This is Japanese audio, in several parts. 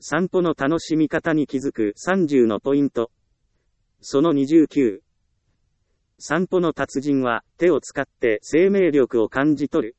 散歩の楽しみ方に気づく30のポイント。その29。散歩の達人は手を使って生命力を感じ取る。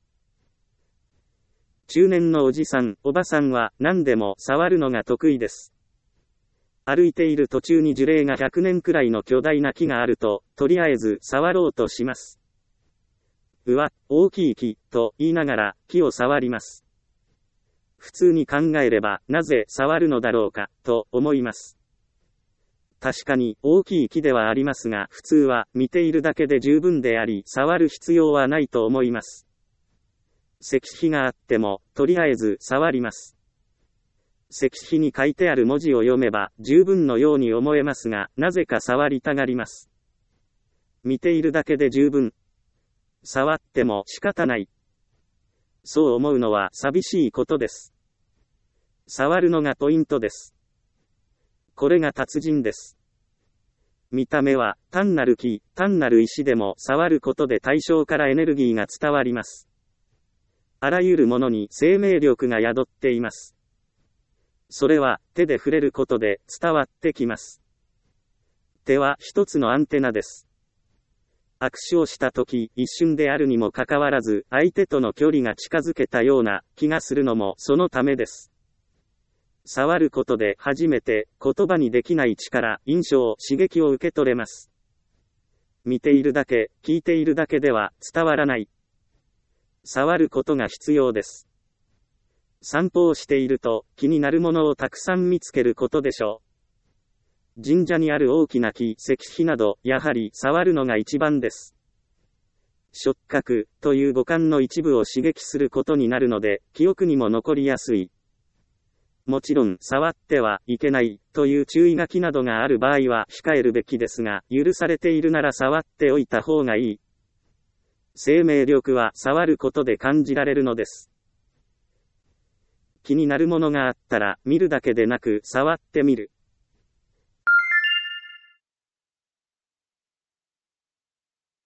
中年のおじさん、おばさんは何でも触るのが得意です。歩いている途中に樹齢が100年くらいの巨大な木があると、とりあえず触ろうとします。うわ、大きい木、と言いながら木を触ります。普通に考えれば、なぜ触るのだろうか、と思います。確かに大きい木ではありますが、普通は見ているだけで十分であり、触る必要はないと思います。石碑があっても、とりあえず触ります。石碑に書いてある文字を読めば十分のように思えますが、なぜか触りたがります。見ているだけで十分。触っても仕方ない。そう思うのは寂しいことです。触るのがポイントです。これが達人です。見た目は単なる木、単なる石でも触ることで対象からエネルギーが伝わります。あらゆるものに生命力が宿っています。それは手で触れることで伝わってきます。手は一つのアンテナです。握手をしたとき、一瞬であるにもかかわらず、相手との距離が近づけたような気がするのもそのためです。触ることで初めて言葉にできない力、印象、刺激を受け取れます。見ているだけ、聞いているだけでは伝わらない。触ることが必要です。散歩をしていると気になるものをたくさん見つけることでしょう。神社にある大きな木、石碑など、やはり触るのが一番です。触覚という五感の一部を刺激することになるので、記憶にも残りやすい。もちろん、触ってはいけないという注意書きなどがある場合は控えるべきですが、許されているなら触っておいた方がいい。生命力は触ることで感じられるのです。気になるものがあったら見るだけでなく触ってみる。